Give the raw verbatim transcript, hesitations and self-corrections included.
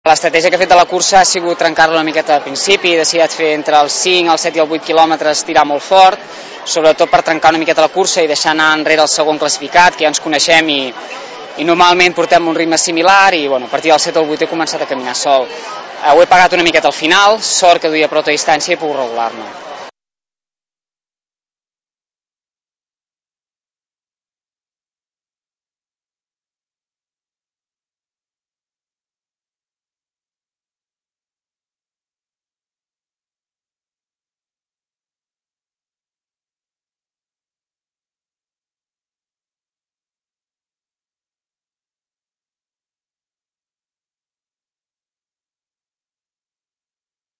L'estratègia que he fet de la cursa ha sigut trencar-la una miqueta al principi, he decidit fer entre els cinc, els set i els vuit quilòmetres tirar molt fort, sobretot per trencar una miqueta la cursa i deixar anar enrere el segon classificat, que ja ens coneixem i, i normalment portem un ritme similar i bueno, a partir del set o el vuit he començat a caminar sol. Eh, ho he pagat una miqueta al final, sort que duia prou distància i he pogut regular-me.